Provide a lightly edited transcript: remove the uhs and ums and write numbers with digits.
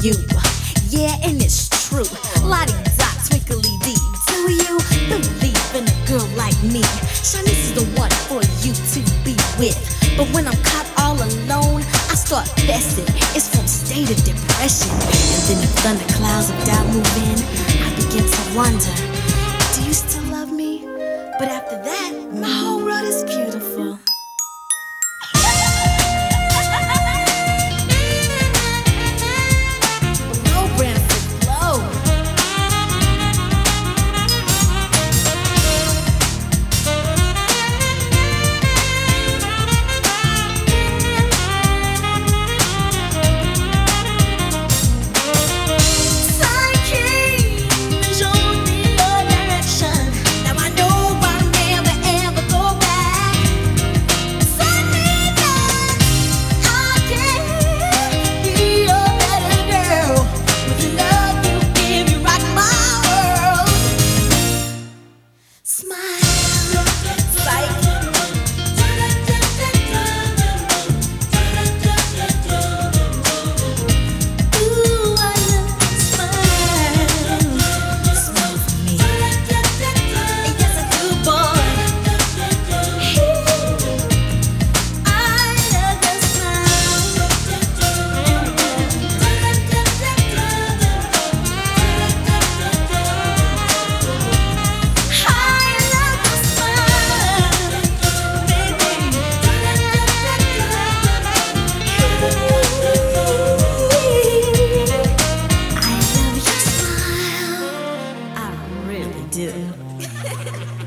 you. Yeah, and it's true. Lottie dot, twinkly dee. Do you believe in a girl like me? Shanice is the one for you to be with. But when I'm caught all alone, I start fessing. It's from state of depression. And then the thunderclouds of doubt move in. I begin to wonder, do you still love me? But after that, my whole world is beautiful. Blow, Branford, blow. Sun came and showed me your direction. Now I know I'll never ever go back. Sun made that I can be your better girl. With the love you give, you rock my world. Smile, sight. Ooh, I love to smile. Smile for me. Yes, I do, boy. I love your smile. I love your smile, baby. I love your smile. I really do.